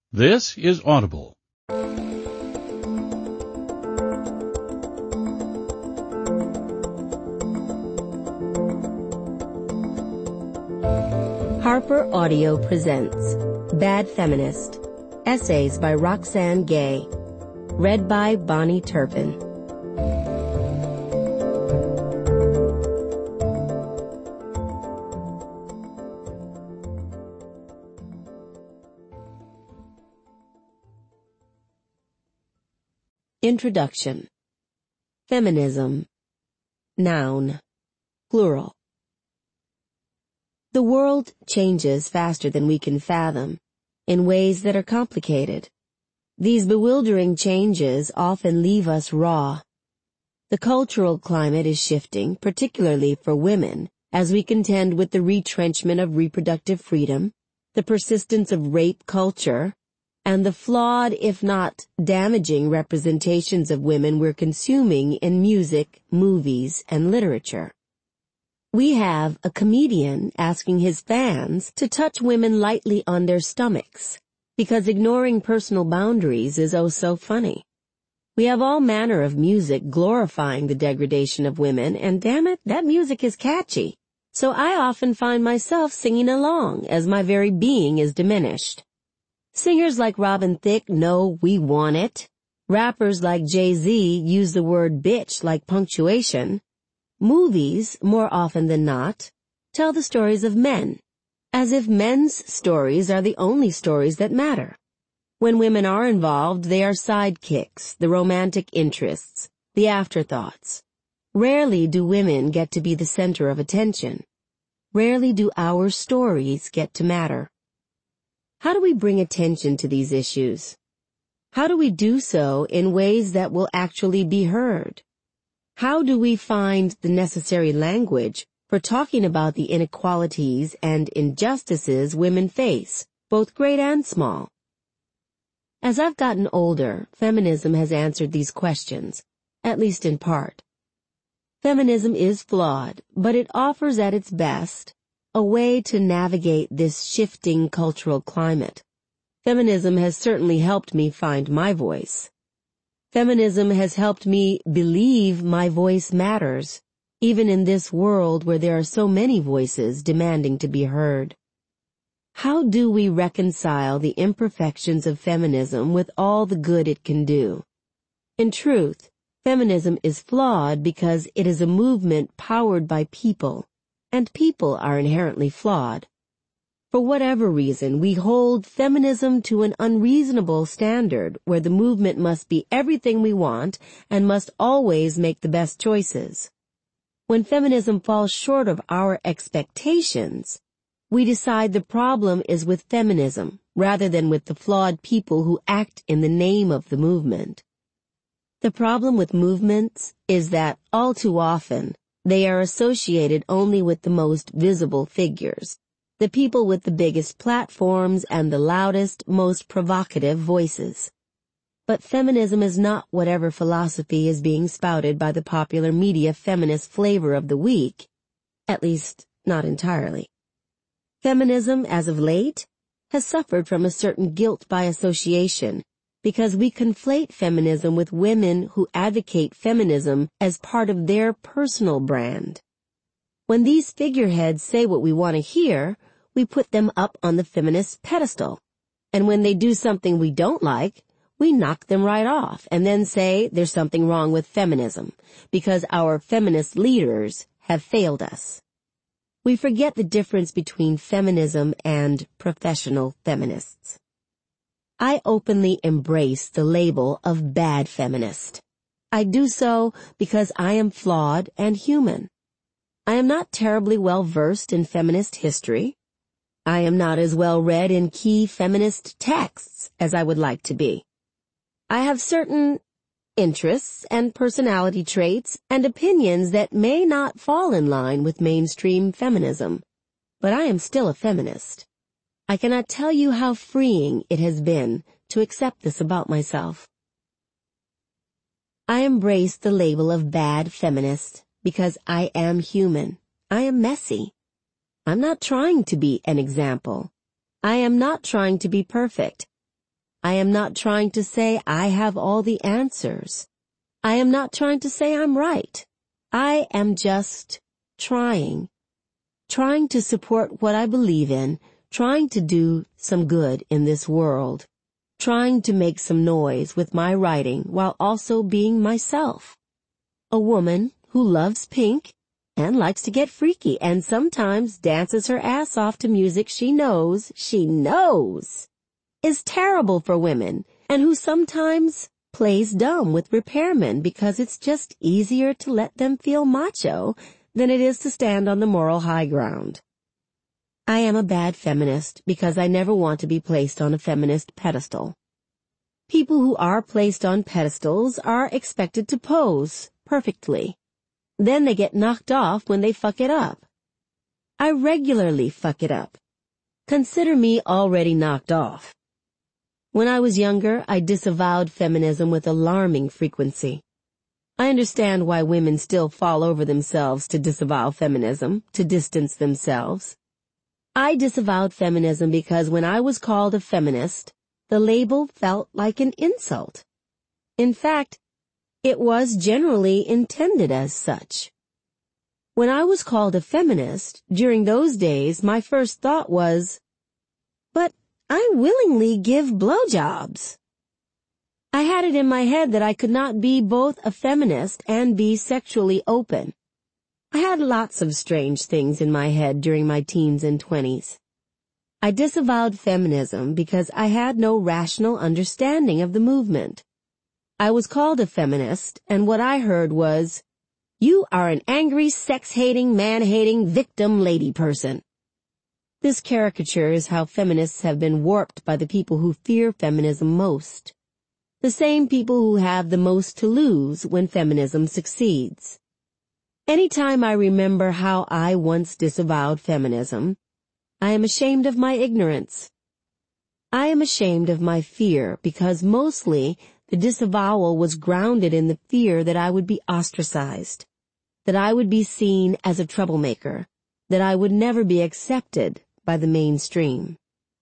This is Audible. Harper Audio presents Bad Feminist, Essays by Roxane Gay, read by Bonnie Turpin. Introduction. Feminism. Noun. Plural. The world changes faster than we can fathom, in ways that are complicated. These bewildering changes often leave us raw. The cultural climate is shifting, particularly for women, as we contend with the retrenchment of reproductive freedom, the persistence of rape culture, and the flawed, if not damaging, representations of women we're consuming in music, movies, and literature. We have a comedian asking his fans to touch women lightly on their stomachs, because ignoring personal boundaries is oh so funny. We have all manner of music glorifying the degradation of women, and damn it, that music is catchy. So I often find myself singing along as my very being is diminished. Singers like Robin Thicke know we want it. Rappers like Jay-Z use the word bitch like punctuation. Movies, more often than not, tell the stories of men, as if men's stories are the only stories that matter. When women are involved, they are sidekicks, the romantic interests, the afterthoughts. Rarely do women get to be the center of attention. Rarely do our stories get to matter. How do we bring attention to these issues? How do we do so in ways that will actually be heard? How do we find the necessary language for talking about the inequalities and injustices women face, both great and small? As I've gotten older, feminism has answered these questions, at least in part. Feminism is flawed, but it offers at its best a way to navigate this shifting cultural climate. Feminism has certainly helped me find my voice. Feminism has helped me believe my voice matters, even in this world where there are so many voices demanding to be heard. How do we reconcile the imperfections of feminism with all the good it can do? In truth, feminism is flawed because it is a movement powered by people, and people are inherently flawed. For whatever reason, we hold feminism to an unreasonable standard where the movement must be everything we want and must always make the best choices. When feminism falls short of our expectations, we decide the problem is with feminism rather than with the flawed people who act in the name of the movement. The problem with movements is that, all too often, they are associated only with the most visible figures, the people with the biggest platforms and the loudest, most provocative voices. But feminism is not whatever philosophy is being spouted by the popular media feminist flavor of the week, at least not entirely. Feminism, as of late, has suffered from a certain guilt by association, because we conflate feminism with women who advocate feminism as part of their personal brand. When these figureheads say what we want to hear, we put them up on the feminist pedestal. And when they do something we don't like, we knock them right off and then say there's something wrong with feminism, because our feminist leaders have failed us. We forget the difference between feminism and professional feminists. I openly embrace the label of bad feminist. I do so because I am flawed and human. I am not terribly well versed in feminist history. I am not as well read in key feminist texts as I would like to be. I have certain interests and personality traits and opinions that may not fall in line with mainstream feminism, but I am still a feminist. I cannot tell you how freeing it has been to accept this about myself. I embrace the label of bad feminist because I am human. I am messy. I'm not trying to be an example. I am not trying to be perfect. I am not trying to say I have all the answers. I am not trying to say I'm right. I am just trying to support what I believe in, trying to do some good in this world, trying to make some noise with my writing while also being myself. A woman who loves pink and likes to get freaky and sometimes dances her ass off to music she knows is terrible for women, and who sometimes plays dumb with repairmen because it's just easier to let them feel macho than it is to stand on the moral high ground. I am a bad feminist because I never want to be placed on a feminist pedestal. People who are placed on pedestals are expected to pose perfectly. Then they get knocked off when they fuck it up. I regularly fuck it up. Consider me already knocked off. When I was younger, I disavowed feminism with alarming frequency. I understand why women still fall over themselves to disavow feminism, to distance themselves. I disavowed feminism because when I was called a feminist, the label felt like an insult. In fact, it was generally intended as such. When I was called a feminist, during those days, my first thought was, but I willingly give blowjobs. I had it in my head that I could not be both a feminist and be sexually open. I had lots of strange things in my head during my teens and 20s. I disavowed feminism because I had no rational understanding of the movement. I was called a feminist, and what I heard was, "You are an angry, sex-hating, man-hating, victim lady person." This caricature is how feminists have been warped by the people who fear feminism most. The same people who have the most to lose when feminism succeeds. Anytime I remember how I once disavowed feminism, I am ashamed of my ignorance. I am ashamed of my fear because mostly the disavowal was grounded in the fear that I would be ostracized, that I would be seen as a troublemaker, that I would never be accepted by the mainstream.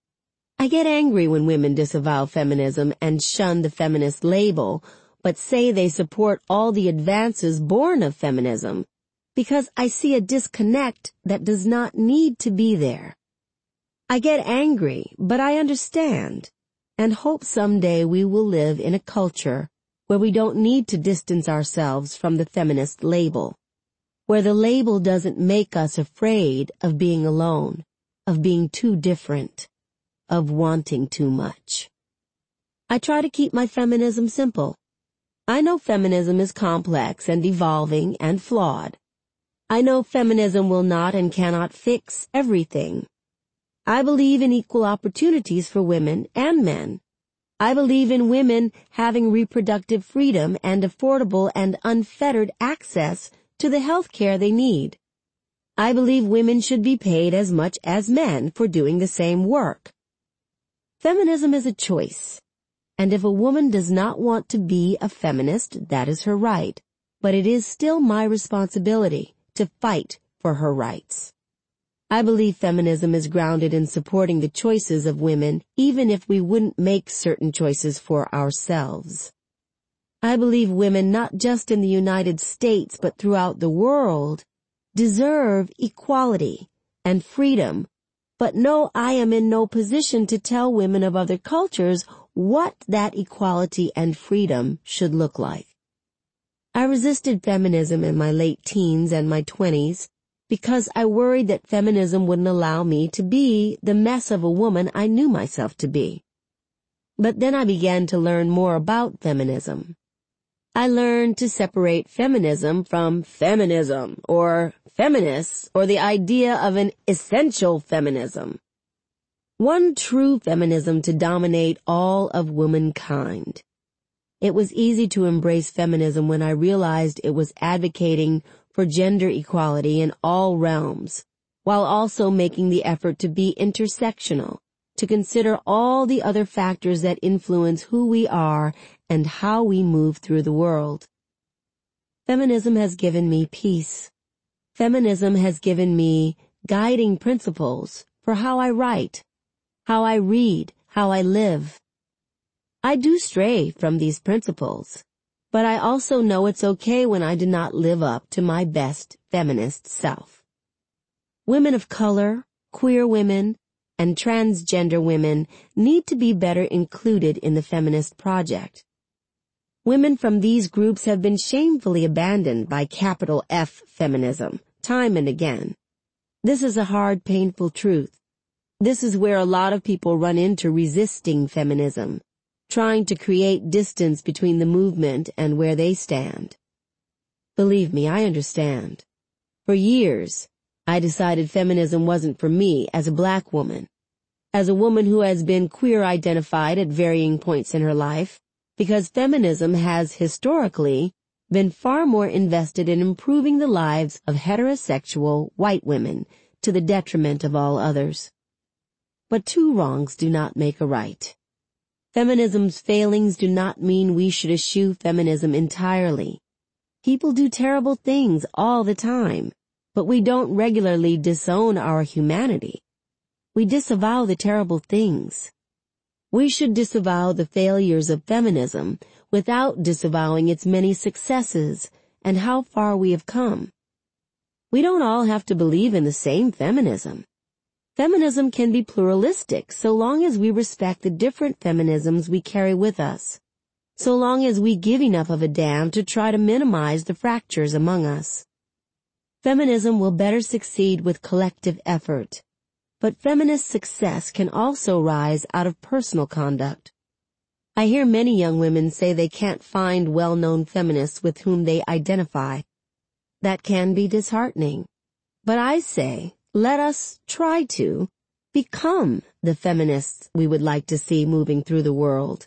I get angry when women disavow feminism and shun the feminist label, but say they support all the advances born of feminism, because I see a disconnect that does not need to be there. I get angry, but I understand, and hope someday we will live in a culture where we don't need to distance ourselves from the feminist label, where the label doesn't make us afraid of being alone, of being too different, of wanting too much. I try to keep my feminism simple. I know feminism is complex and evolving and flawed. I know feminism will not and cannot fix everything. I believe in equal opportunities for women and men. I believe in women having reproductive freedom and affordable and unfettered access to the health care they need. I believe women should be paid as much as men for doing the same work. Feminism is a choice, and if a woman does not want to be a feminist, that is her right, but it is still my responsibility to fight for her rights. I believe feminism is grounded in supporting the choices of women, even if we wouldn't make certain choices for ourselves. I believe women, not just in the United States, but throughout the world, deserve equality and freedom, but no, I am in no position to tell women of other cultures what that equality and freedom should look like. I resisted feminism in my late teens and my 20s because I worried that feminism wouldn't allow me to be the mess of a woman I knew myself to be. But then I began to learn more about feminism. I learned to separate feminism from feminism, or feminists, or the idea of an essential feminism. One true feminism to dominate all of womankind. It was easy to embrace feminism when I realized it was advocating for gender equality in all realms, while also making the effort to be intersectional, to consider all the other factors that influence who we are and how we move through the world. Feminism has given me peace. Feminism has given me guiding principles for how I write, how I read, how I live. I do stray from these principles, but I also know it's okay when I do not live up to my best feminist self. Women of color, queer women, and transgender women need to be better included in the feminist project. Women from these groups have been shamefully abandoned by capital F feminism, time and again. This is a hard, painful truth. This is where a lot of people run into resisting feminism, trying to create distance between the movement and where they stand. Believe me, I understand. For years, I decided feminism wasn't for me as a black woman, as a woman who has been queer-identified at varying points in her life, because feminism has historically been far more invested in improving the lives of heterosexual white women to the detriment of all others. But two wrongs do not make a right. Feminism's failings do not mean we should eschew feminism entirely. People do terrible things all the time, but we don't regularly disown our humanity. We disavow the terrible things. We should disavow the failures of feminism without disavowing its many successes and how far we have come. We don't all have to believe in the same feminism. Feminism can be pluralistic so long as we respect the different feminisms we carry with us, so long as we give enough of a damn to try to minimize the fractures among us. Feminism will better succeed with collective effort, but feminist success can also rise out of personal conduct. I hear many young women say they can't find well-known feminists with whom they identify. That can be disheartening. But I say, let us try to become the feminists we would like to see moving through the world.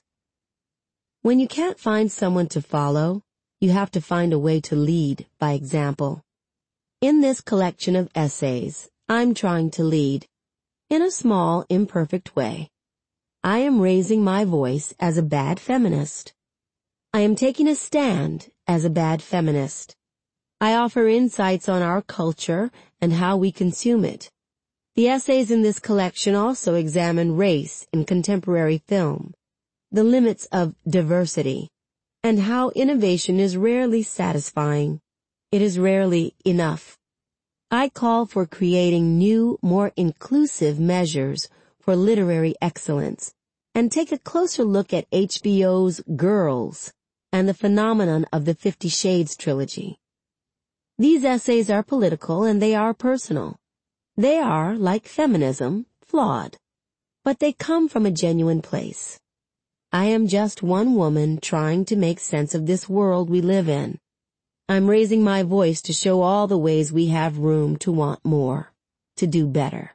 When you can't find someone to follow, you have to find a way to lead by example. In this collection of essays, I'm trying to lead, in a small, imperfect way. I am raising my voice as a bad feminist. I am taking a stand as a bad feminist. I offer insights on our culture and how we consume it. The essays in this collection also examine race in contemporary film, the limits of diversity, and how innovation is rarely satisfying. It is rarely enough. I call for creating new, more inclusive measures for literary excellence, and take a closer look at HBO's Girls and the phenomenon of the 50 Shades trilogy. These essays are political and they are personal. They are, like feminism, flawed, but they come from a genuine place. I am just one woman trying to make sense of this world we live in. I'm raising my voice to show all the ways we have room to want more, to do better.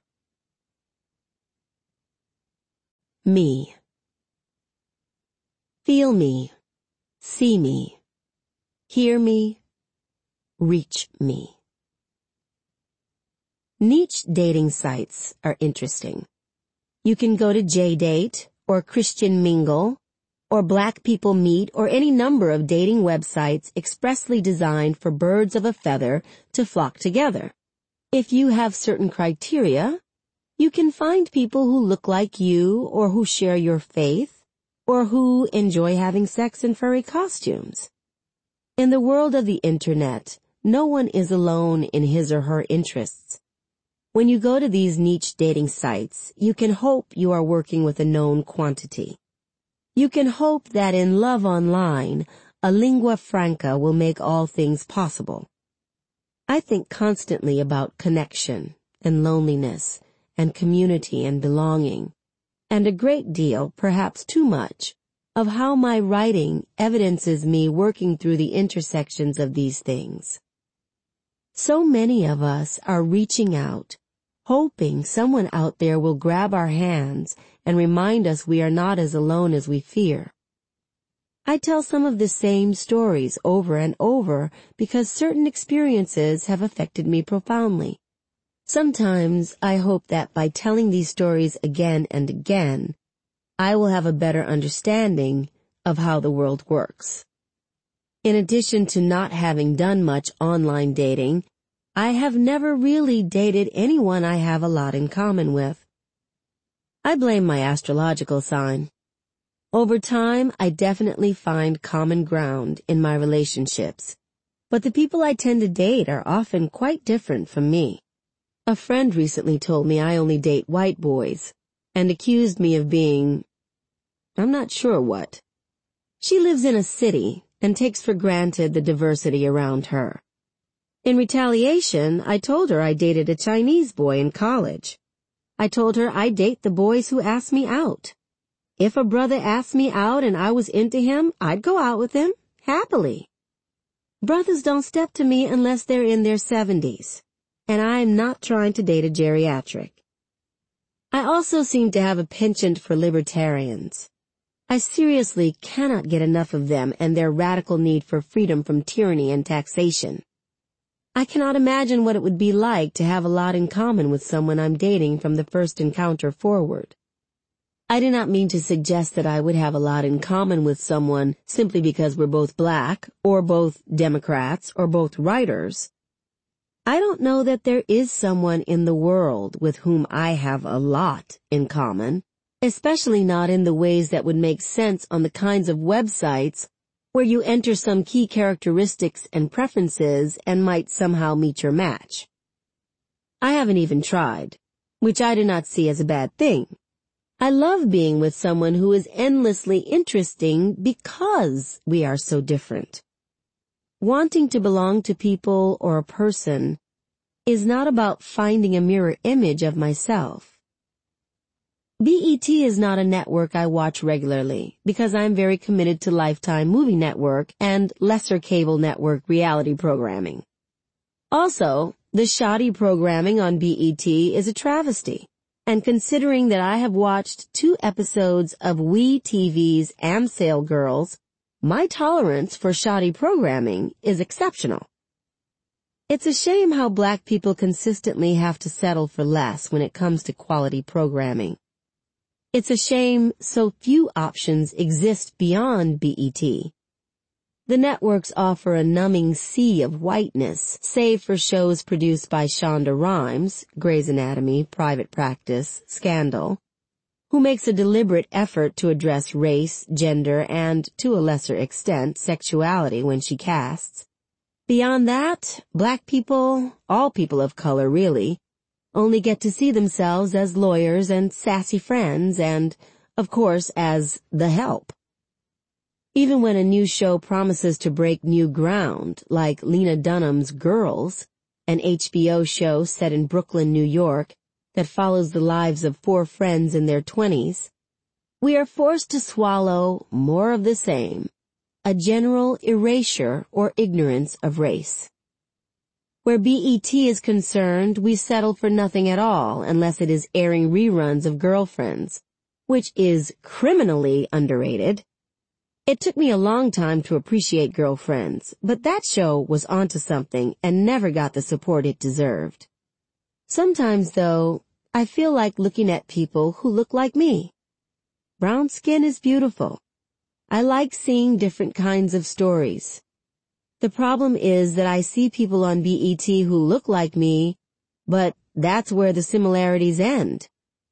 Me. Feel me, see me, hear me, reach me. Niche dating sites are interesting. You can go to JDate or Christian Mingle or Black People Meet or any number of dating websites expressly designed for birds of a feather to flock together. If you have certain criteria, you can find people who look like you or who share your faith or who enjoy having sex in furry costumes. In the world of the Internet, no one is alone in his or her interests. When you go to these niche dating sites, you can hope you are working with a known quantity. You can hope that in love online, a lingua franca will make all things possible. I think constantly about connection and loneliness and community and belonging, and a great deal, perhaps too much, of how my writing evidences me working through the intersections of these things. So many of us are reaching out, hoping someone out there will grab our hands and remind us we are not as alone as we fear. I tell some of the same stories over and over because certain experiences have affected me profoundly. Sometimes I hope that by telling these stories again and again, I will have a better understanding of how the world works. In addition to not having done much online dating, I have never really dated anyone I have a lot in common with. I blame my astrological sign. Over time, I definitely find common ground in my relationships, but the people I tend to date are often quite different from me. A friend recently told me I only date white boys, and accused me of being, I'm not sure what. She lives in a city and takes for granted the diversity around her. In retaliation, I told her I dated a Chinese boy in college. I told her I date the boys who ask me out. If a brother asked me out and I was into him, I'd go out with him, happily. Brothers don't step to me unless they're in their 70s, and I'm not trying to date a geriatric. I also seem to have a penchant for libertarians. I seriously cannot get enough of them and their radical need for freedom from tyranny and taxation. I cannot imagine what it would be like to have a lot in common with someone I'm dating from the first encounter forward. I do not mean to suggest that I would have a lot in common with someone simply because we're both black, or both Democrats, or both writers. I don't know that there is someone in the world with whom I have a lot in common, especially not in the ways that would make sense on the kinds of websites where you enter some key characteristics and preferences and might somehow meet your match. I haven't even tried, which I do not see as a bad thing. I love being with someone who is endlessly interesting because we are so different. Wanting to belong to people or a person is not about finding a mirror image of myself. BET is not a network I watch regularly because I'm very committed to Lifetime Movie Network and lesser cable network reality programming. Also, the shoddy programming on BET is a travesty. And considering that I have watched 2 episodes of WeTV's Amsale Girls, my tolerance for shoddy programming is exceptional. It's a shame how black people consistently have to settle for less when it comes to quality programming. It's a shame so few options exist beyond BET. The networks offer a numbing sea of whiteness, save for shows produced by Shonda Rhimes, Grey's Anatomy, Private Practice, Scandal, who makes a deliberate effort to address race, gender, and, to a lesser extent, sexuality when she casts. Beyond that, black people, all people of color really, only get to see themselves as lawyers and sassy friends and, of course, as the help. Even when a new show promises to break new ground, like Lena Dunham's Girls, an HBO show set in Brooklyn, New York, that follows the lives of 4 friends in their 20s, we are forced to swallow more of the same, a general erasure or ignorance of race. Where BET is concerned, we settle for nothing at all unless it is airing reruns of Girlfriends, which is criminally underrated. It took me a long time to appreciate Girlfriends, but that show was onto something and never got the support it deserved. Sometimes, though, I feel like looking at people who look like me. Brown skin is beautiful. I like seeing different kinds of stories. The problem is that I see people on BET who look like me, but that's where the similarities end.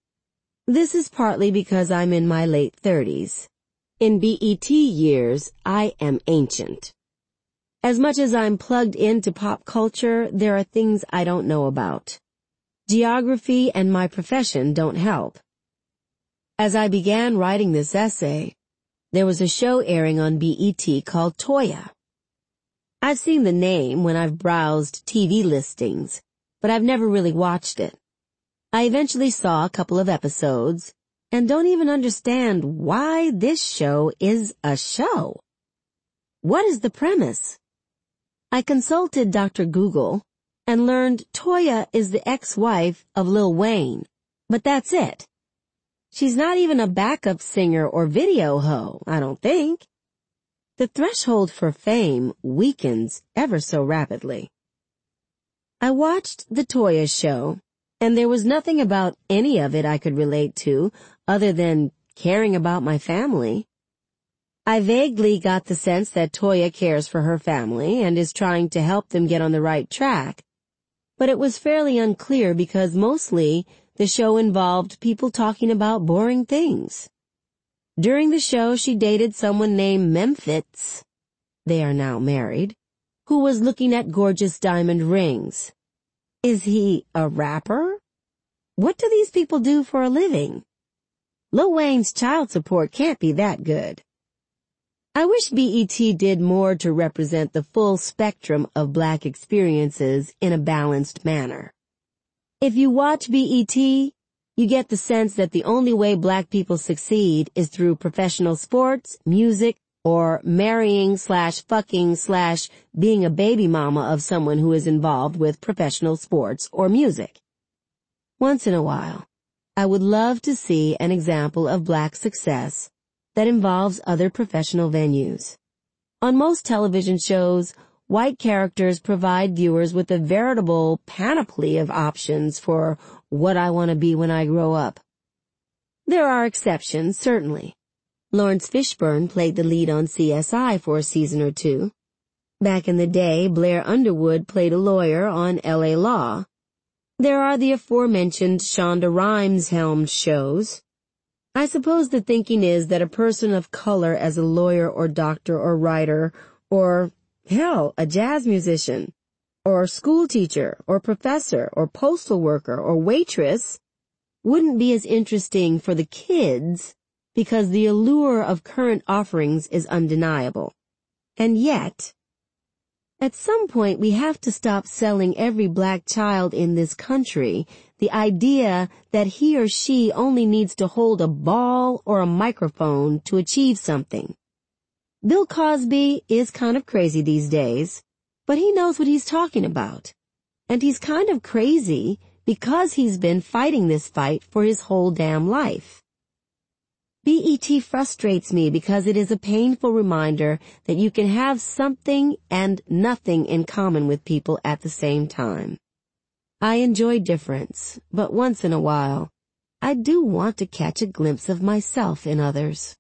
This is partly because I'm in my late 30s. In BET years, I am ancient. As much as I'm plugged into pop culture, there are things I don't know about. Geography and my profession don't help. As I began writing this essay, there was a show airing on BET called Toya. I've seen the name when I've browsed TV listings, but I've never really watched it. I eventually saw a couple of episodes, and don't even understand why this show is a show. What is the premise? I consulted Dr. Google and learned Toya is the ex-wife of Lil Wayne, but that's it. She's not even a backup singer or video hoe, I don't think. The threshold for fame weakens ever so rapidly. I watched the Toya show, and there was nothing about any of it I could relate to other than caring about my family. I vaguely got the sense that Toya cares for her family and is trying to help them get on the right track, but it was fairly unclear because mostly the show involved people talking about boring things. During the show, she dated someone named Memphis. They are now married, who was looking at gorgeous diamond rings. Is he a rapper? What do these people do for a living? Lil Wayne's child support can't be that good. I wish BET did more to represent the full spectrum of Black experiences in a balanced manner. If you watch BET, you get the sense that the only way Black people succeed is through professional sports, music, or marrying/fucking/being a baby mama of someone who is involved with professional sports or music. Once in a while, I would love to see an example of Black success that involves other professional venues. On most television shows, white characters provide viewers with a veritable panoply of options for what I want to be when I grow up. There are exceptions, certainly. Lawrence Fishburne played the lead on CSI for a season or two. Back in the day, Blair Underwood played a lawyer on LA Law. There are the aforementioned Shonda Rhimes-helmed shows. I suppose the thinking is that a person of color as a lawyer or doctor or writer or, hell, a jazz musician or school teacher or professor or postal worker or waitress wouldn't be as interesting for the kids because the allure of current offerings is undeniable. And yet, at some point we have to stop selling every Black child in this country the idea that he or she only needs to hold a ball or a microphone to achieve something. Bill Cosby is kind of crazy these days, but he knows what he's talking about. And he's kind of crazy because he's been fighting this fight for his whole damn life. BET frustrates me because it is a painful reminder that you can have something and nothing in common with people at the same time. I enjoy difference, but once in a while, I do want to catch a glimpse of myself in others.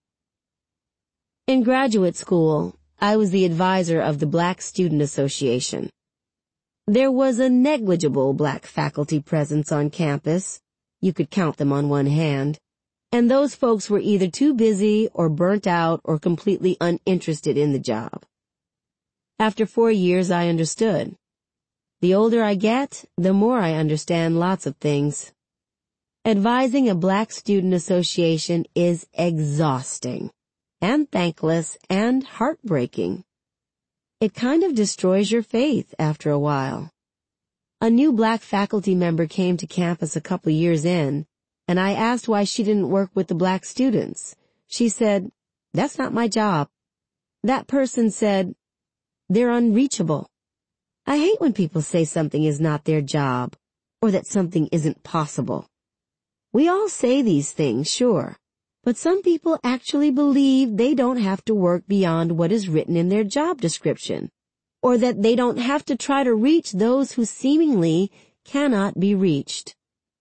In graduate school, I was the advisor of the Black Student Association. There was a negligible Black faculty presence on campus. You could count them on one hand. And those folks were either too busy or burnt out or completely uninterested in the job. After 4 years, I understood. The older I get, the more I understand lots of things. Advising a Black student association is exhausting and thankless and heartbreaking. It kind of destroys your faith after a while. A new Black faculty member came to campus a couple years in, and I asked why she didn't work with the Black students. She said, "That's not my job." That person said, "They're unreachable." I hate when people say something is not their job, or that something isn't possible. We all say these things, sure, but some people actually believe they don't have to work beyond what is written in their job description, or that they don't have to try to reach those who seemingly cannot be reached.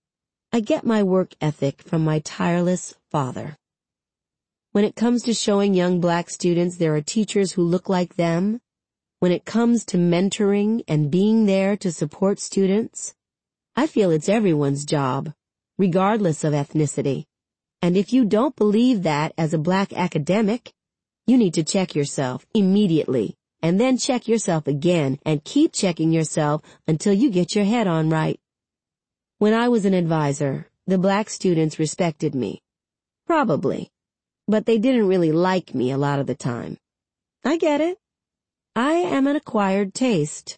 I get my work ethic from my tireless father. When it comes to showing young Black students there are teachers who look like them, when it comes to mentoring and being there to support students, I feel it's everyone's job, regardless of ethnicity. And if you don't believe that as a Black academic, you need to check yourself immediately, and then check yourself again and keep checking yourself until you get your head on right. When I was an advisor, the Black students respected me. Probably. But they didn't really like me a lot of the time. I get it. I am an acquired taste.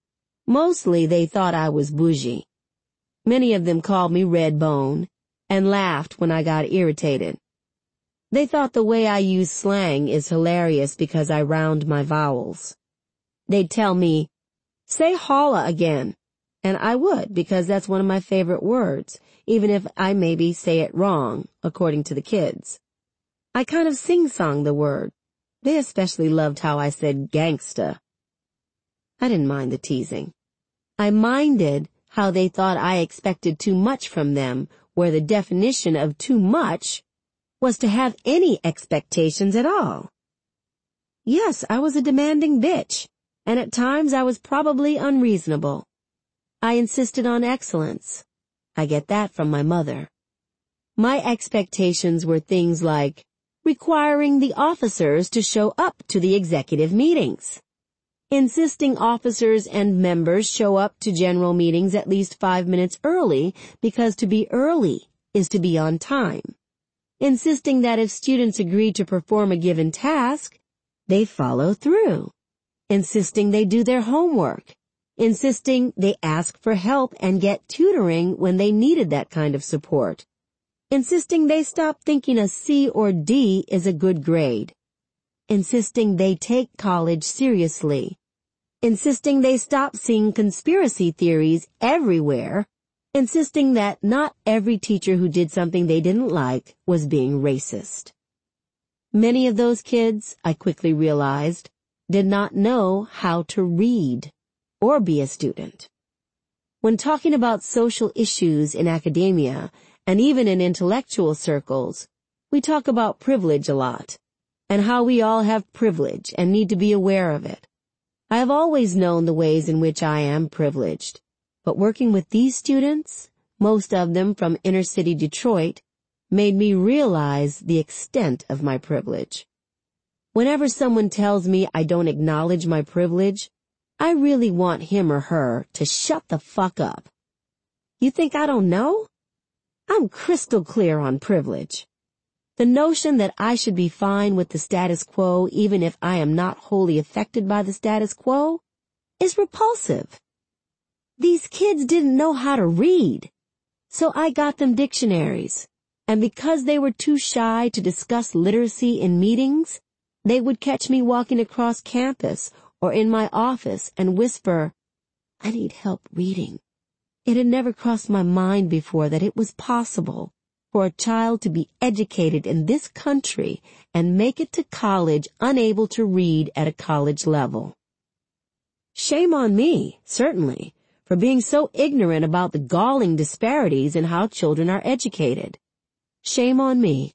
Mostly they thought I was bougie. Many of them called me Red Bone and laughed when I got irritated. They thought the way I use slang is hilarious because I round my vowels. They'd tell me, "Say holla again." And I would, because that's one of my favorite words, even if I maybe say it wrong, according to the kids. I kind of sing-song the word. They especially loved how I said gangsta. I didn't mind the teasing. I minded how they thought I expected too much from them, where the definition of too much was to have any expectations at all. Yes, I was a demanding bitch, and at times I was probably unreasonable. I insisted on excellence. I get that from my mother. My expectations were things like requiring the officers to show up to the executive meetings, insisting officers and members show up to general meetings at least 5 minutes early because to be early is to be on time, insisting that if students agree to perform a given task, they follow through, insisting they do their homework, insisting they ask for help and get tutoring when they needed that kind of support, insisting they stop thinking a C or D is a good grade, insisting they take college seriously, insisting they stop seeing conspiracy theories everywhere, insisting that not every teacher who did something they didn't like was being racist. Many of those kids, I quickly realized, did not know how to read or be a student. When talking about social issues in academia and even in intellectual circles, we talk about privilege a lot and how we all have privilege and need to be aware of it. I have always known the ways in which I am privileged, but working with these students, most of them from inner-city Detroit, made me realize the extent of my privilege. Whenever someone tells me I don't acknowledge my privilege, I really want him or her to shut the fuck up. You think I don't know? I'm crystal clear on privilege. The notion that I should be fine with the status quo even if I am not wholly affected by the status quo is repulsive. These kids didn't know how to read, so I got them dictionaries, and because they were too shy to discuss literacy in meetings, they would catch me walking across campus or in my office and whisper, "I need help reading." It had never crossed my mind before that it was possible for a child to be educated in this country and make it to college unable to read at a college level. Shame on me, certainly, for being so ignorant about the galling disparities in how children are educated. Shame on me.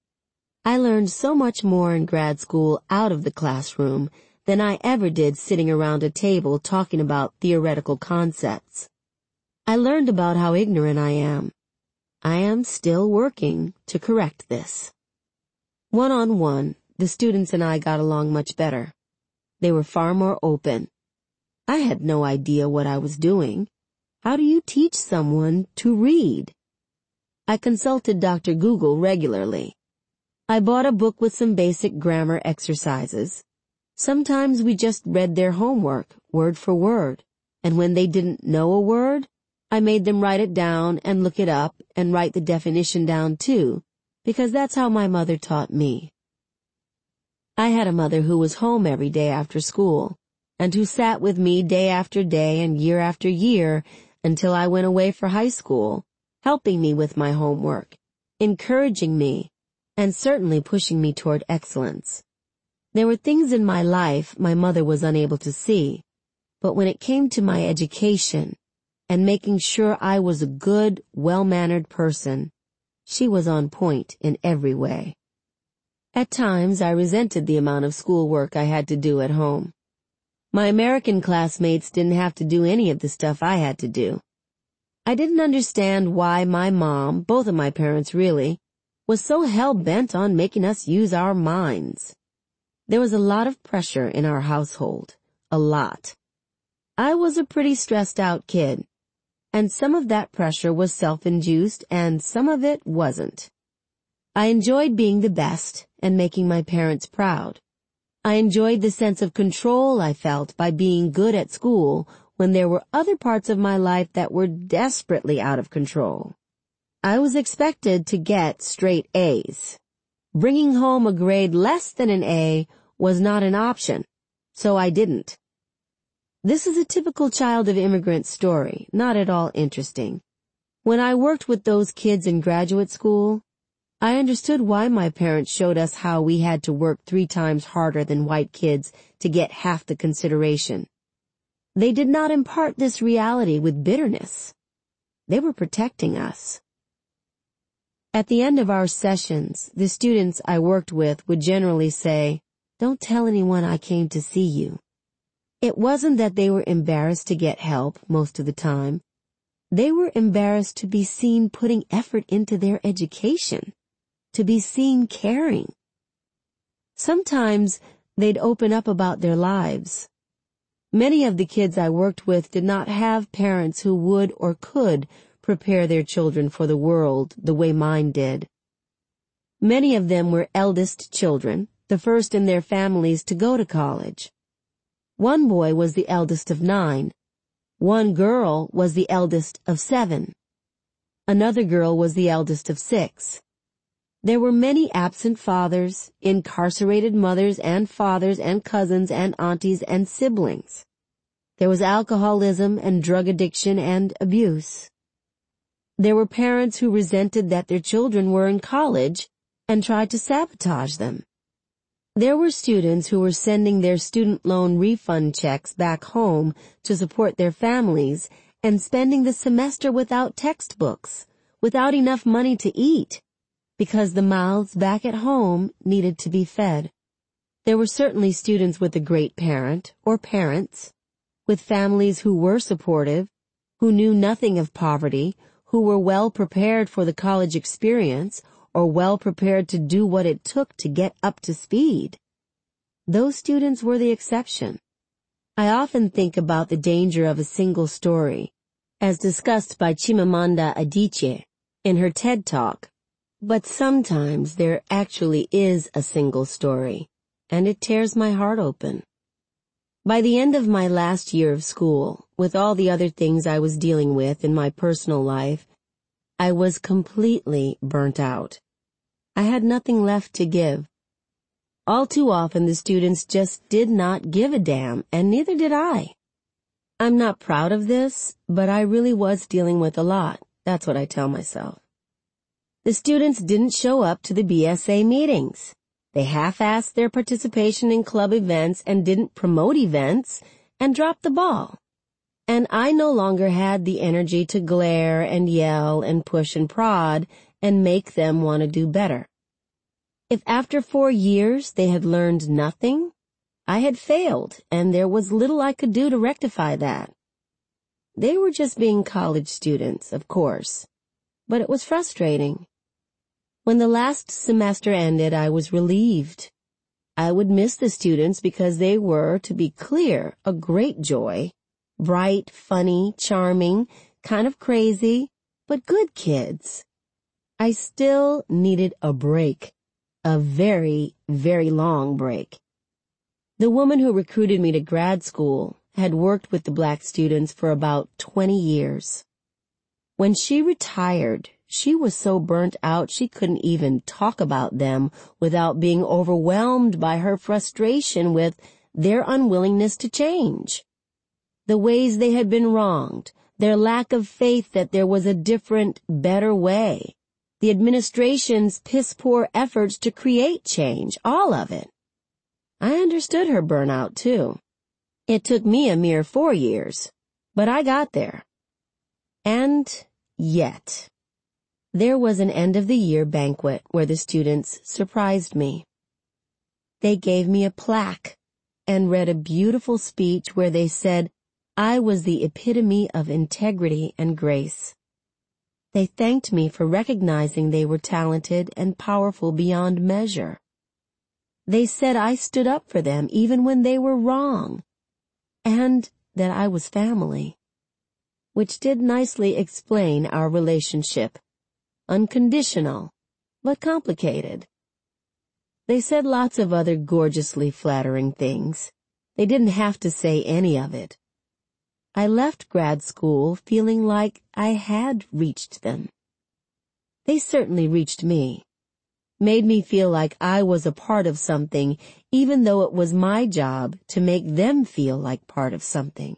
I learned so much more in grad school out of the classroom than I ever did sitting around a table talking about theoretical concepts. I learned about how ignorant I am. I am still working to correct this. One-on-one, the students and I got along much better. They were far more open. I had no idea what I was doing. How do you teach someone to read? I consulted Dr. Google regularly. I bought a book with some basic grammar exercises. Sometimes we just read their homework, word for word, and when they didn't know a word, I made them write it down and look it up and write the definition down too, because that's how my mother taught me. I had a mother who was home every day after school, and who sat with me day after day and year after year until I went away for high school, helping me with my homework, encouraging me, and certainly pushing me toward excellence. There were things in my life my mother was unable to see, but when it came to my education, and making sure I was a good, well-mannered person, she was on point in every way. At times, I resented the amount of schoolwork I had to do at home. My American classmates didn't have to do any of the stuff I had to do. I didn't understand why my mom, both of my parents really, was so hell-bent on making us use our minds. There was a lot of pressure in our household. A lot. I was a pretty stressed-out kid. And some of that pressure was self-induced and some of it wasn't. I enjoyed being the best and making my parents proud. I enjoyed the sense of control I felt by being good at school when there were other parts of my life that were desperately out of control. I was expected to get straight A's. Bringing home a grade less than an A was not an option, so I didn't. This is a typical child of immigrant story, not at all interesting. When I worked with those kids in graduate school, I understood why my parents showed us how we had to work 3 times harder than white kids to get half the consideration. They did not impart this reality with bitterness. They were protecting us. At the end of our sessions, the students I worked with would generally say, "Don't tell anyone I came to see you." It wasn't that they were embarrassed to get help most of the time. They were embarrassed to be seen putting effort into their education, to be seen caring. Sometimes they'd open up about their lives. Many of the kids I worked with did not have parents who would or could prepare their children for the world the way mine did. Many of them were eldest children, the first in their families to go to college. One boy was the eldest of 9. One girl was the eldest of 7. Another girl was the eldest of 6. There were many absent fathers, incarcerated mothers and fathers and cousins and aunties and siblings. There was alcoholism and drug addiction and abuse. There were parents who resented that their children were in college and tried to sabotage them. There were students who were sending their student loan refund checks back home to support their families and spending the semester without textbooks, without enough money to eat, because the mouths back at home needed to be fed. There were certainly students with a great parent or parents, with families who were supportive, who knew nothing of poverty, who were well prepared for the college experience, or well prepared to do what it took to get up to speed. Those students were the exception. I often think about the danger of a single story, as discussed by Chimamanda Adichie in her TED Talk. But sometimes there actually is a single story, and it tears my heart open. By the end of my last year of school, with all the other things I was dealing with in my personal life, I was completely burnt out. I had nothing left to give. All too often the students just did not give a damn, and neither did I. I'm not proud of this, but I really was dealing with a lot. That's what I tell myself. The students didn't show up to the BSA meetings. They half-assed their participation in club events and didn't promote events and dropped the ball. And I no longer had the energy to glare and yell and push and prod and make them want to do better. If after 4 years they had learned nothing, I had failed, and there was little I could do to rectify that. They were just being college students, of course, but it was frustrating. When the last semester ended, I was relieved. I would miss the students because they were, to be clear, a great joy. Bright, funny, charming, kind of crazy, but good kids. I still needed a break. A very, very long break. The woman who recruited me to grad school had worked with the black students for about 20 years. When she retired, she was so burnt out she couldn't even talk about them without being overwhelmed by her frustration with their unwillingness to change. The ways they had been wronged, their lack of faith that there was a different, better way, the administration's piss-poor efforts to create change, all of it. I understood her burnout, too. It took me a mere 4 years, but I got there. And yet, there was an end-of-the-year banquet where the students surprised me. They gave me a plaque and read a beautiful speech where they said I was the epitome of integrity and grace. They thanked me for recognizing they were talented and powerful beyond measure. They said I stood up for them even when they were wrong, and that I was family, which did nicely explain our relationship. Unconditional, but complicated. They said lots of other gorgeously flattering things. They didn't have to say any of it. I left grad school feeling like I had reached them. They certainly reached me, made me feel like I was a part of something, even though it was my job to make them feel like part of something.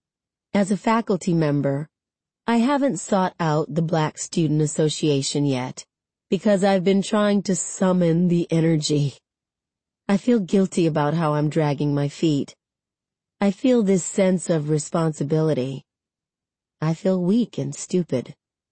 As a faculty member, I haven't sought out the Black Student Association yet, because I've been trying to summon the energy. I feel guilty about how I'm dragging my feet. I feel this sense of responsibility. I feel weak and stupid.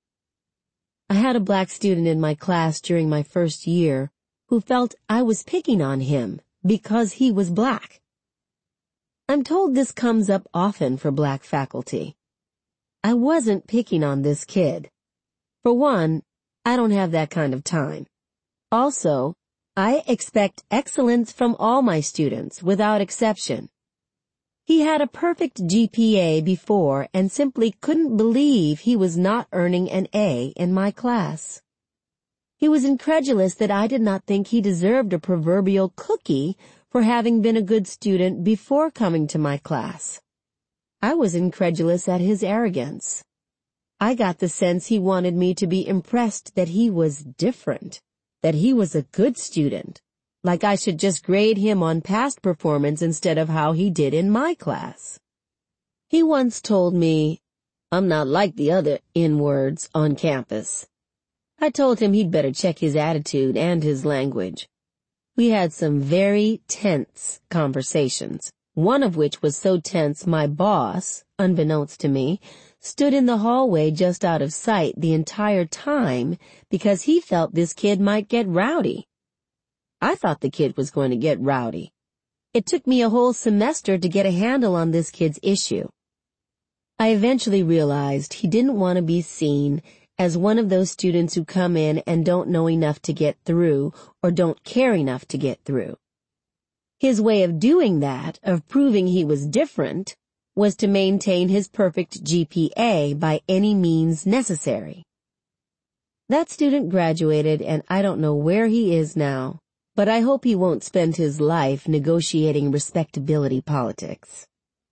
I had a black student in my class during my first year who felt I was picking on him because he was black. I'm told this comes up often for black faculty. I wasn't picking on this kid. For one, I don't have that kind of time. Also, I expect excellence from all my students, without exception. He had a perfect GPA before and simply couldn't believe he was not earning an A in my class. He was incredulous that I did not think he deserved a proverbial cookie for having been a good student before coming to my class. I was incredulous at his arrogance. I got the sense he wanted me to be impressed that he was different, that he was a good student, like I should just grade him on past performance instead of how he did in my class. He once told me, "I'm not like the other N-words on campus." I told him he'd better check his attitude and his language. We had some very tense conversations, one of which was so tense my boss, unbeknownst to me, stood in the hallway just out of sight the entire time because he felt this kid might get rowdy. I thought the kid was going to get rowdy. It took me a whole semester to get a handle on this kid's issue. I eventually realized he didn't want to be seen as one of those students who come in and don't know enough to get through or don't care enough to get through. His way of doing that, of proving he was different, was to maintain his perfect GPA by any means necessary. That student graduated, and I don't know where he is now, but I hope he won't spend his life negotiating respectability politics.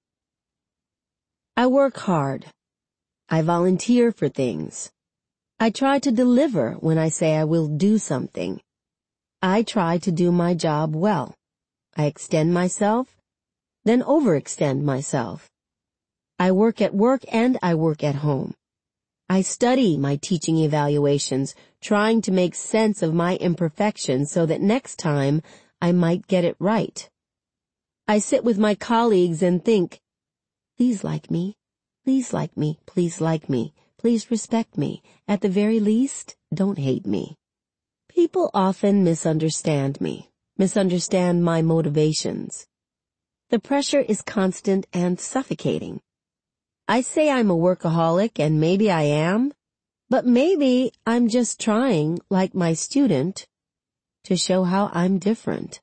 I work hard. I volunteer for things. I try to deliver when I say I will do something. I try to do my job well. I extend myself, then overextend myself. I work at work and I work at home. I study my teaching evaluations, trying to make sense of my imperfections so that next time I might get it right. I sit with my colleagues and think, please like me, please like me, please like me, please respect me. At the very least, don't hate me. People often misunderstand me, misunderstand my motivations. The pressure is constant and suffocating. I say I'm a workaholic, and maybe I am, but maybe I'm just trying, like my student, to show how I'm different.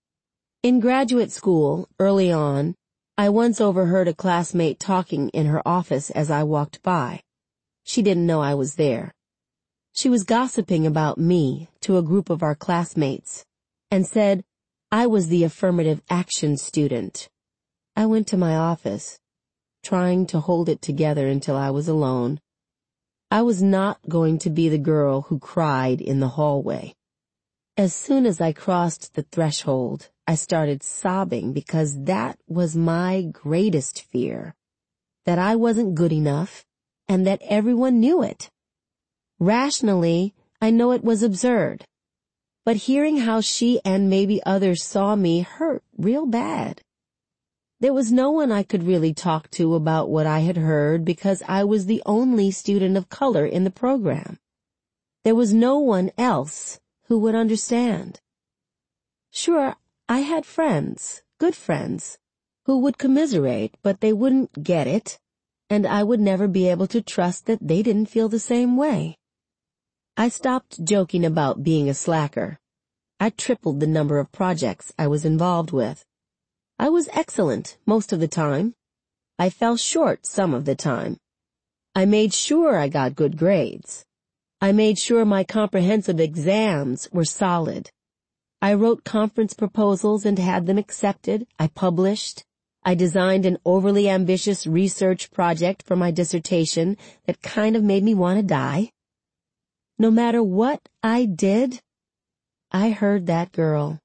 In graduate school, early on, I once overheard a classmate talking in her office as I walked by. She didn't know I was there. She was gossiping about me to a group of our classmates and said I was the affirmative action student. I went to my office, trying to hold it together until I was alone. I was not going to be the girl who cried in the hallway. As soon as I crossed the threshold, I started sobbing because that was my greatest fear, that I wasn't good enough and that everyone knew it. Rationally, I know it was absurd, but hearing how she and maybe others saw me hurt real bad. There was no one I could really talk to about what I had heard because I was the only student of color in the program. There was no one else who would understand. Sure, I had friends, good friends, who would commiserate, but they wouldn't get it, and I would never be able to trust that they didn't feel the same way. I stopped joking about being a slacker. I tripled the number of projects I was involved with. I was excellent most of the time. I fell short some of the time. I made sure I got good grades. I made sure my comprehensive exams were solid. I wrote conference proposals and had them accepted. I published. I designed an overly ambitious research project for my dissertation that kind of made me want to die. No matter what I did, I heard that girl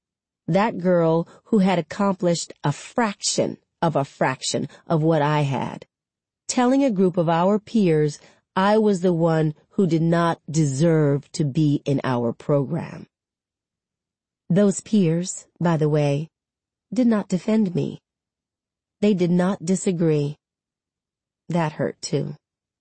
who had accomplished a fraction of what I had, telling a group of our peers I was the one who did not deserve to be in our program. Those peers, by the way, did not defend me. They did not disagree. That hurt too.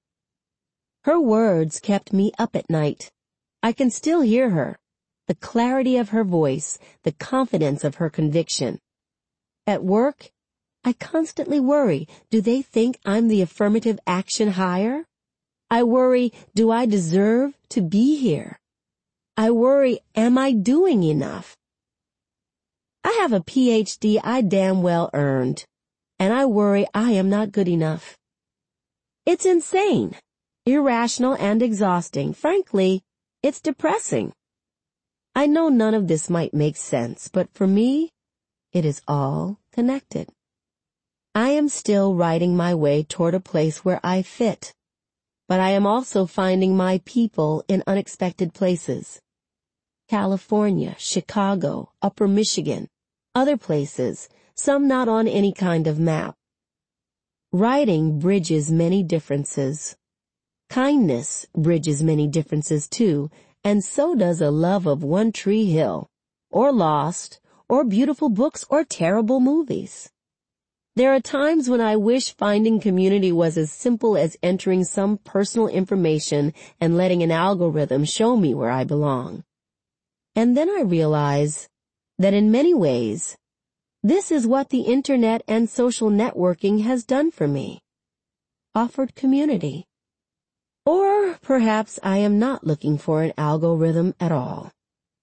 Her words kept me up at night. I can still hear her, the clarity of her voice, the confidence of her conviction. At work, I constantly worry, do they think I'm the affirmative action hire? I worry, do I deserve to be here? I worry, am I doing enough? I have a PhD I damn well earned, and I worry I am not good enough. It's insane, irrational, and exhausting. Frankly, it's depressing. I know none of this might make sense, but for me, it is all connected. I am still writing my way toward a place where I fit, but I am also finding my people in unexpected places. California, Chicago, Upper Michigan, other places, some not on any kind of map. Writing bridges many differences. Kindness bridges many differences too, and so does a love of One Tree Hill, or Lost, or beautiful books, or terrible movies. There are times when I wish finding community was as simple as entering some personal information and letting an algorithm show me where I belong. And then I realize that in many ways, this is what the internet and social networking has done for me. Offered community. Or perhaps I am not looking for an algorithm at all.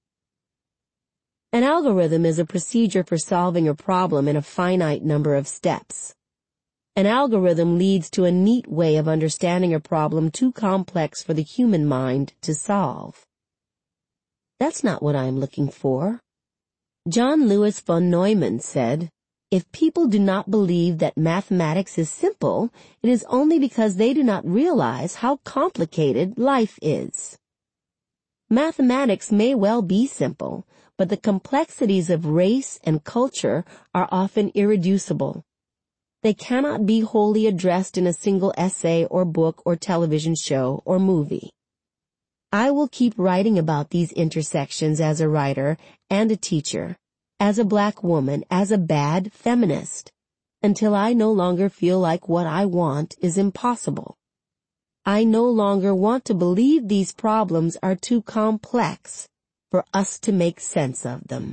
An algorithm is a procedure for solving a problem in a finite number of steps. An algorithm leads to a neat way of understanding a problem too complex for the human mind to solve. That's not what I am looking for. John Lewis von Neumann said, "If people do not believe that mathematics is simple, it is only because they do not realize how complicated life is." Mathematics may well be simple, but the complexities of race and culture are often irreducible. They cannot be wholly addressed in a single essay or book or television show or movie. I will keep writing about these intersections as a writer and a teacher, as a black woman, as a bad feminist, until I no longer feel like what I want is impossible. I no longer want to believe these problems are too complex for us to make sense of them.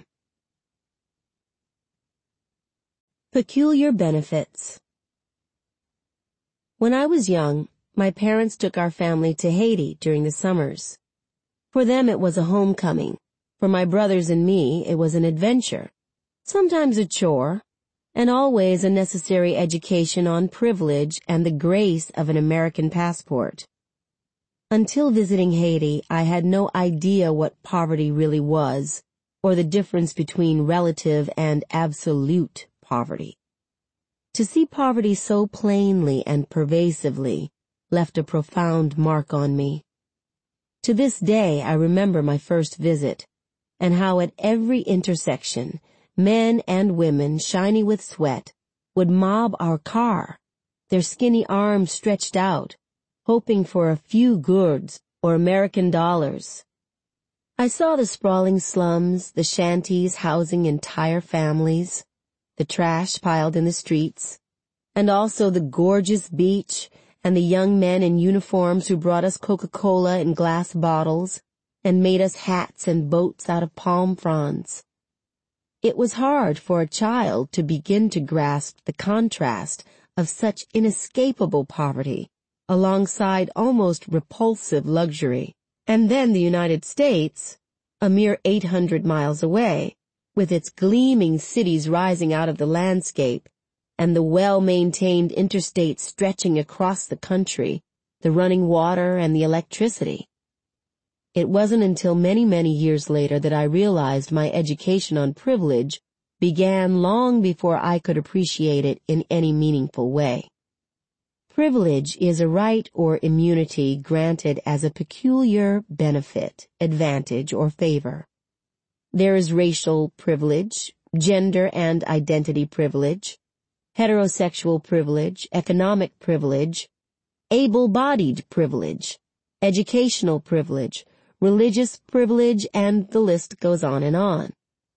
Peculiar benefits. When I was young, my parents took our family to Haiti during the summers. For them it was a homecoming. For my brothers and me, it was an adventure, sometimes a chore, and always a necessary education on privilege and the grace of an American passport. Until visiting Haiti, I had no idea what poverty really was, or the difference between relative and absolute poverty. To see poverty so plainly and pervasively left a profound mark on me. To this day, I remember my first visit, and how at every intersection, men and women, shiny with sweat, would mob our car, their skinny arms stretched out, hoping for a few gourds or American dollars. I saw the sprawling slums, the shanties housing entire families, the trash piled in the streets, and also the gorgeous beach and the young men in uniforms who brought us Coca-Cola in glass bottles and made us hats and boats out of palm fronds. It was hard for a child to begin to grasp the contrast of such inescapable poverty alongside almost repulsive luxury. And then the United States, a mere 800 miles away, with its gleaming cities rising out of the landscape, and the well-maintained interstate stretching across the country, the running water and the electricity. It wasn't until many, many years later that I realized my education on privilege began long before I could appreciate it in any meaningful way. Privilege is a right or immunity granted as a peculiar benefit, advantage, or favor. There is racial privilege, gender and identity privilege, heterosexual privilege, economic privilege, able-bodied privilege, educational privilege, religious privilege, and the list goes on and on.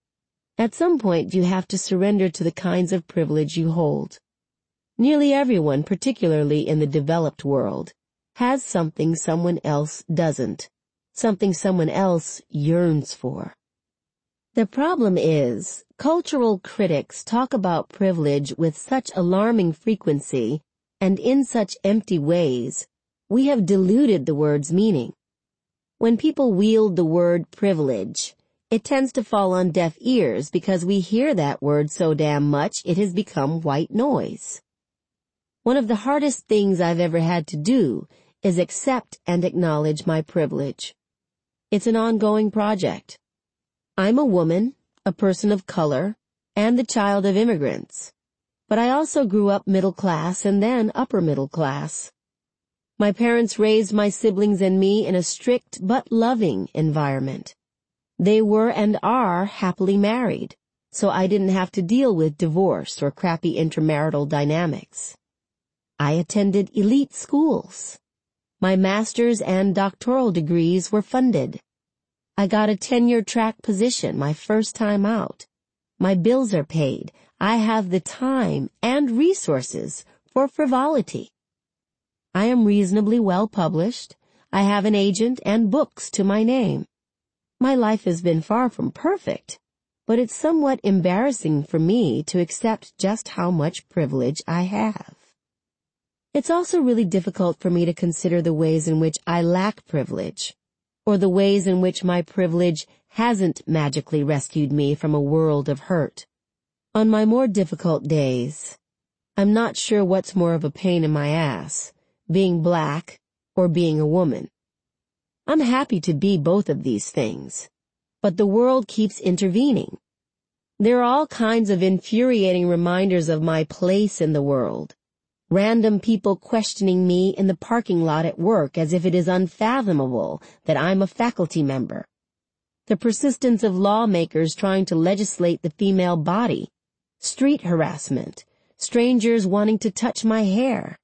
At some point, you have to surrender to the kinds of privilege you hold. Nearly everyone, particularly in the developed world, has something someone else doesn't, something someone else yearns for. The problem is, cultural critics talk about privilege with such alarming frequency and in such empty ways, we have diluted the word's meaning. When people wield the word privilege, it tends to fall on deaf ears because we hear that word so damn much it has become white noise. One of the hardest things I've ever had to do is accept and acknowledge my privilege. It's an ongoing project. I'm a woman, a person of color, and the child of immigrants. But I also grew up middle class and then upper middle class. My parents raised my siblings and me in a strict but loving environment. They were and are happily married, so I didn't have to deal with divorce or crappy intramarital dynamics. I attended elite schools. My master's and doctoral degrees were funded. I got a tenure-track position my first time out. My bills are paid. I have the time and resources for frivolity. I am reasonably well published. I have an agent and books to my name. My life has been far from perfect, but it's somewhat embarrassing for me to accept just how much privilege I have. It's also really difficult for me to consider the ways in which I lack privilege, or the ways in which my privilege hasn't magically rescued me from a world of hurt. On my more difficult days, I'm not sure what's more of a pain in my ass, being black or being a woman. I'm happy to be both of these things, but the world keeps intervening. There are all kinds of infuriating reminders of my place in the world. Random people questioning me in the parking lot at work as if it is unfathomable that I'm a faculty member. The persistence of lawmakers trying to legislate the female body. Street harassment. Strangers wanting to touch my hair.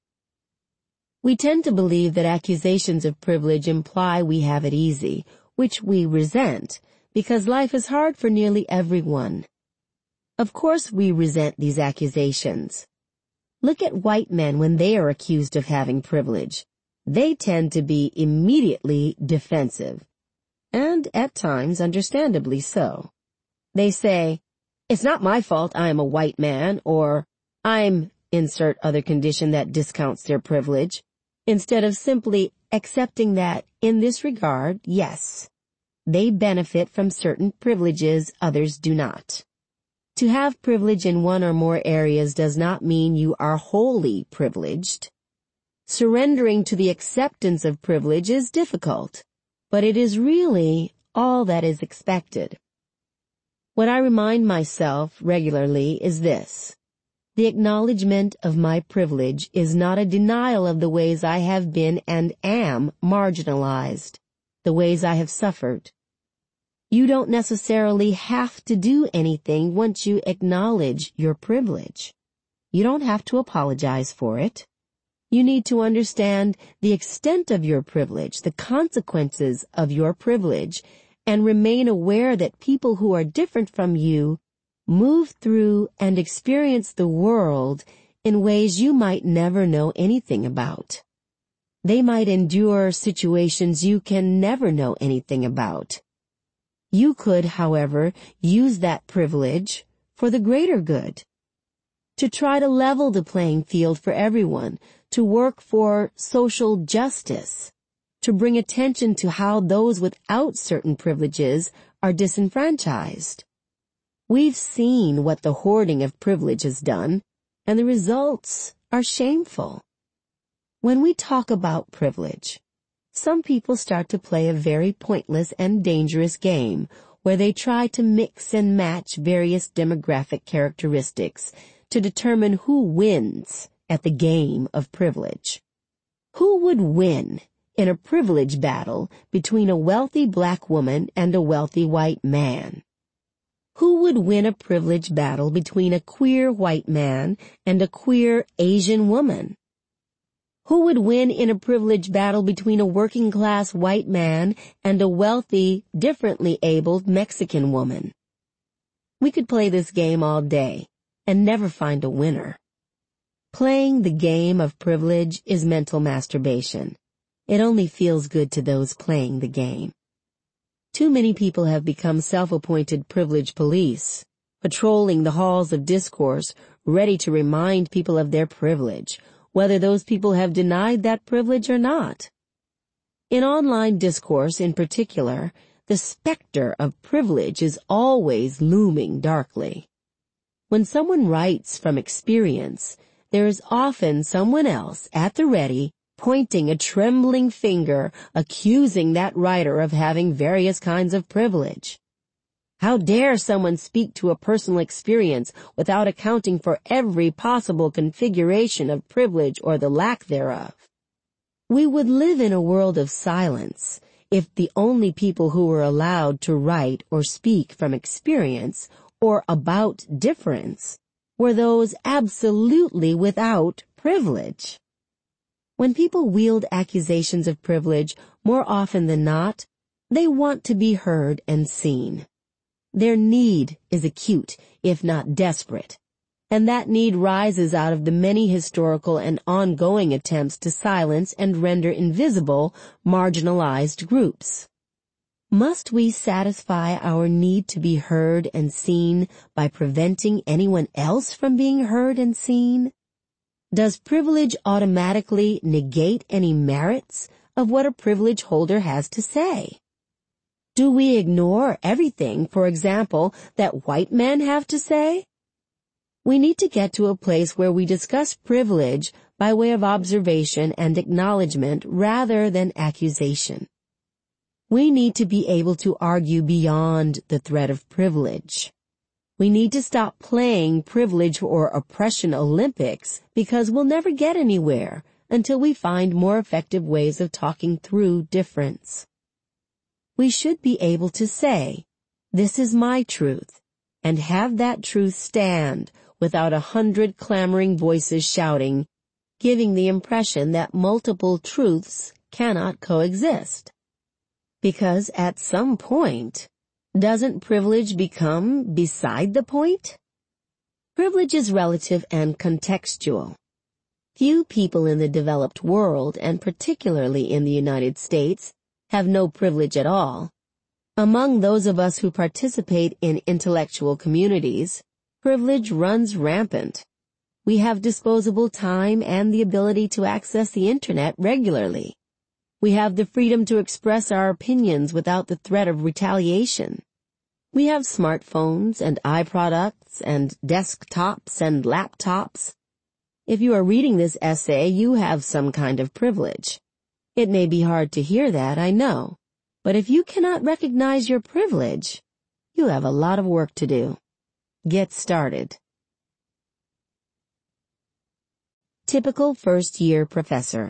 We tend to believe that accusations of privilege imply we have it easy, which we resent, because life is hard for nearly everyone. Of course we resent these accusations. Look at white men when they are accused of having privilege. They tend to be immediately defensive, and at times understandably so. They say, "It's not my fault I am a white man," or "I'm," insert other condition that discounts their privilege, instead of simply accepting that, in this regard, yes, they benefit from certain privileges others do not. To have privilege in one or more areas does not mean you are wholly privileged. Surrendering to the acceptance of privilege is difficult, but it is really all that is expected. What I remind myself regularly is this. The acknowledgement of my privilege is not a denial of the ways I have been and am marginalized, the ways I have suffered. You don't necessarily have to do anything once you acknowledge your privilege. You don't have to apologize for it. You need to understand the extent of your privilege, the consequences of your privilege, and remain aware that people who are different from you move through and experience the world in ways you might never know anything about. They might endure situations you can never know anything about. You could, however, use that privilege for the greater good. To try to level the playing field for everyone, to work for social justice, to bring attention to how those without certain privileges are disenfranchised. We've seen what the hoarding of privilege has done, and the results are shameful. When we talk about privilege, some people start to play a very pointless and dangerous game where they try to mix and match various demographic characteristics to determine who wins at the game of privilege. Who would win in a privilege battle between a wealthy black woman and a wealthy white man? Who would win a privilege battle between a queer white man and a queer Asian woman? Who would win in a privilege battle between a working-class white man and a wealthy, differently abled Mexican woman? We could play this game all day and never find a winner. Playing the game of privilege is mental masturbation. It only feels good to those playing the game. Too many people have become self-appointed privilege police, patrolling the halls of discourse, ready to remind people of their privilege, whether those people have denied that privilege or not. In online discourse in particular, the specter of privilege is always looming darkly. When someone writes from experience, there is often someone else at the ready pointing a trembling finger, accusing that writer of having various kinds of privilege. How dare someone speak to a personal experience without accounting for every possible configuration of privilege or the lack thereof? We would live in a world of silence if the only people who were allowed to write or speak from experience or about difference were those absolutely without privilege. When people wield accusations of privilege, more often than not, they want to be heard and seen. Their need is acute, if not desperate, and that need rises out of the many historical and ongoing attempts to silence and render invisible marginalized groups. Must we satisfy our need to be heard and seen by preventing anyone else from being heard and seen? Does privilege automatically negate any merits of what a privilege holder has to say? Do we ignore everything, for example, that white men have to say? We need to get to a place where we discuss privilege by way of observation and acknowledgement rather than accusation. We need to be able to argue beyond the threat of privilege. We need to stop playing privilege or oppression Olympics because we'll never get anywhere until we find more effective ways of talking through difference. We should be able to say, "This is my truth," and have that truth stand without 100 clamoring voices shouting, giving the impression that multiple truths cannot coexist. Because at some point, doesn't privilege become beside the point? Privilege is relative and contextual. Few people in the developed world, and particularly in the United States, have no privilege at all. Among those of us who participate in intellectual communities, privilege runs rampant. We have disposable time and the ability to access the Internet regularly. We have the freedom to express our opinions without the threat of retaliation. We have smartphones and iProducts and desktops and laptops. If you are reading this essay, you have some kind of privilege. It may be hard to hear that, I know, but if you cannot recognize your privilege, you have a lot of work to do. Get started. Typical first-year professor.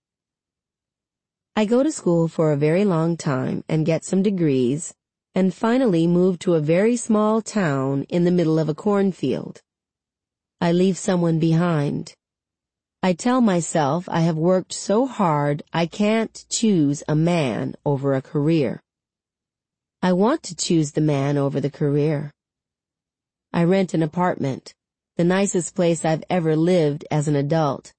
I go to school for a very long time and get some degrees, and finally move to a very small town in the middle of a cornfield. I leave someone behind. I tell myself I have worked so hard I can't choose a man over a career. I want to choose the man over the career. I rent an apartment, the nicest place I've ever lived as an adult.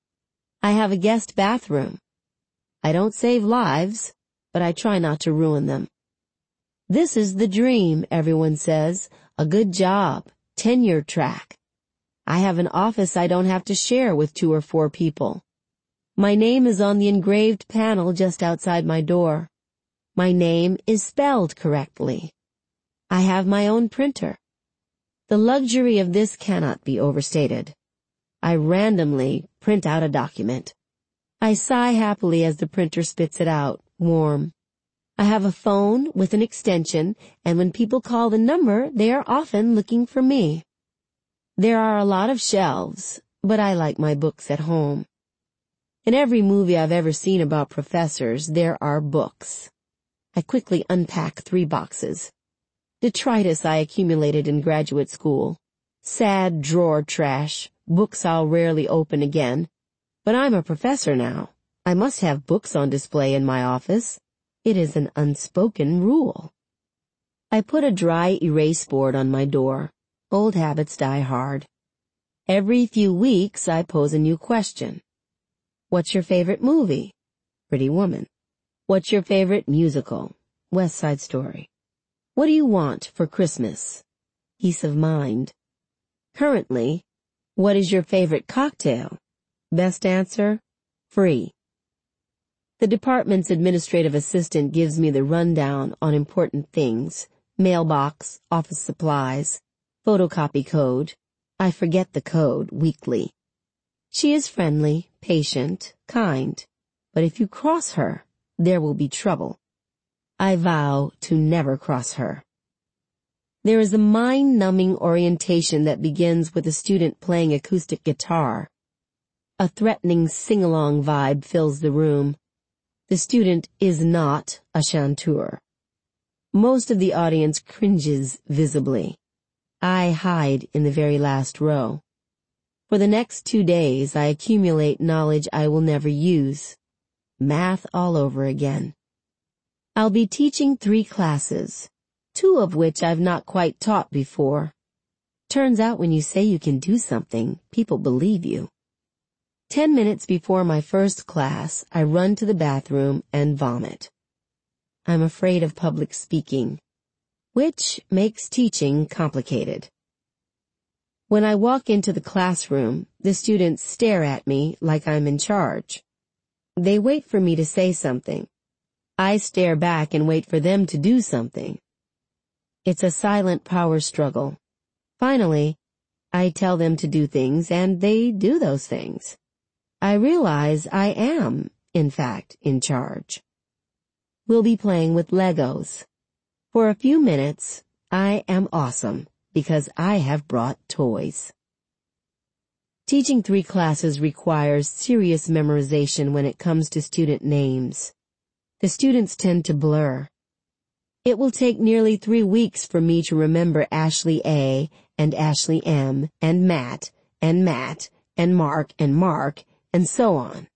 I have a guest bathroom. I don't save lives, but I try not to ruin them. This is the dream, everyone says, a good job, tenure track. I have an office I don't have to share with 2 or 4 people. My name is on the engraved panel just outside my door. My name is spelled correctly. I have my own printer. The luxury of this cannot be overstated. I randomly print out a document. I sigh happily as the printer spits it out, warm. I have a phone with an extension, and when people call the number, they are often looking for me. There are a lot of shelves, but I like my books at home. In every movie I've ever seen about professors, there are books. I quickly unpack 3 boxes. Detritus I accumulated in graduate school. Sad drawer trash, books I'll rarely open again. But I'm a professor now. I must have books on display in my office. It is an unspoken rule. I put a dry erase board on my door. Old habits die hard. Every few weeks I pose a new question. What's your favorite movie? Pretty Woman. What's your favorite musical? West Side Story. What do you want for Christmas? Peace of mind. Currently, what is your favorite cocktail? Best answer, free. The department's administrative assistant gives me the rundown on important things: mailbox, office supplies, photocopy code. I forget the code weekly. She is friendly, patient, kind, but if you cross her, there will be trouble. I vow to never cross her. There is a mind-numbing orientation that begins with a student playing acoustic guitar. A threatening sing-along vibe fills the room. The student is not a chanteur. Most of the audience cringes visibly. I hide in the very last row. For the next 2 days, I accumulate knowledge I will never use. Math all over again. I'll be teaching 3 classes, 2 of which I've not quite taught before. Turns out when you say you can do something, people believe you. 10 minutes before my first class, I run to the bathroom and vomit. I'm afraid of public speaking, which makes teaching complicated. When I walk into the classroom, the students stare at me like I'm in charge. They wait for me to say something. I stare back and wait for them to do something. It's a silent power struggle. Finally, I tell them to do things, and they do those things. I realize I am, in fact, in charge. We'll be playing with Legos. For a few minutes, I am awesome, because I have brought toys. Teaching 3 classes requires serious memorization when it comes to student names. The students tend to blur. It will take nearly 3 weeks for me to remember Ashley A. and Ashley M. and Matt and Matt and Mark and so on.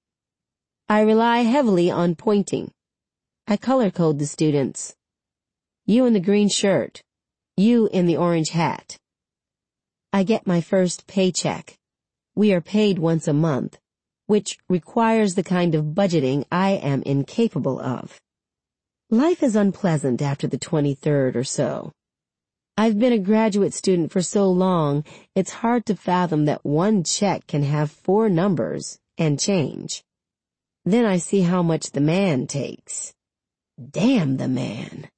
I rely heavily on pointing. I color code the students. You in the green shirt. You in the orange hat. I get my first paycheck. We are paid once a month, which requires the kind of budgeting I am incapable of. Life is unpleasant after the 23rd or so. I've been a graduate student for so long, it's hard to fathom that one check can have 4 numbers and change. Then I see how much the man takes. Damn the man.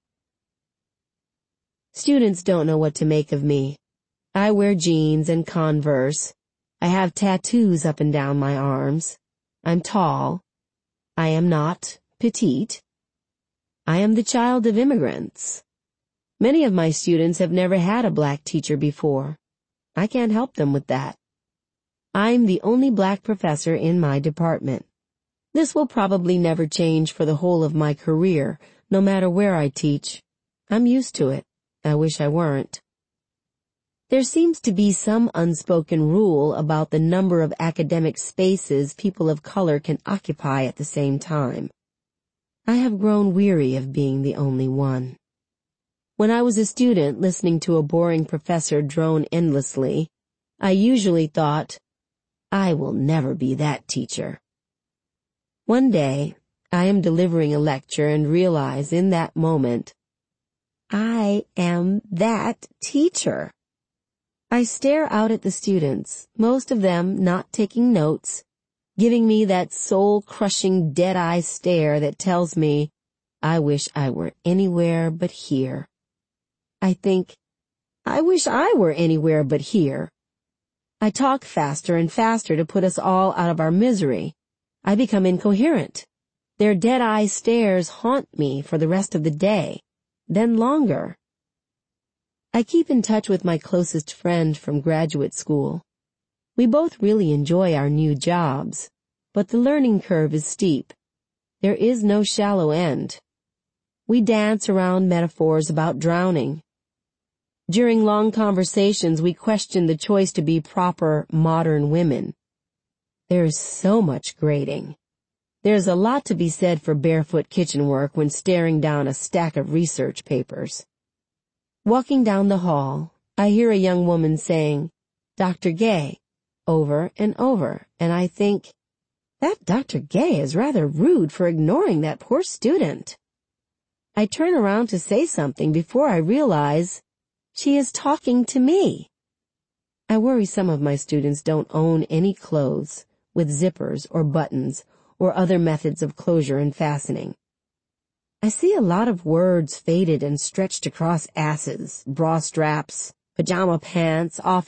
Students don't know what to make of me. I wear jeans and Converse. I have tattoos up and down my arms. I'm tall. I am not petite. I am the child of immigrants. Many of my students have never had a black teacher before. I can't help them with that. I'm the only black professor in my department. This will probably never change for the whole of my career, no matter where I teach. I'm used to it. I wish I weren't. There seems to be some unspoken rule about the number of academic spaces people of color can occupy at the same time. I have grown weary of being the only one. When I was a student listening to a boring professor drone endlessly, I usually thought, I will never be that teacher. One day, I am delivering a lecture and realize in that moment, I am that teacher. I stare out at the students, most of them not taking notes, giving me that soul-crushing dead-eye stare that tells me, I wish I were anywhere but here. I think, I wish I were anywhere but here. I talk faster and faster to put us all out of our misery. I become incoherent. Their dead-eye stares haunt me for the rest of the day, then longer. I keep in touch with my closest friend from graduate school. We both really enjoy our new jobs, but the learning curve is steep. There is no shallow end. We dance around metaphors about drowning. During long conversations, we question the choice to be proper, modern women. There is so much grading. There's a lot to be said for barefoot kitchen work when staring down a stack of research papers. Walking down the hall, I hear a young woman saying, Dr. Gay, over and over, and I think, that Dr. Gay is rather rude for ignoring that poor student. I turn around to say something before I realize she is talking to me. I worry some of my students don't own any clothes with zippers or buttons or other methods of closure and fastening. I see a lot of words faded and stretched across asses, bra straps, pajama pants, office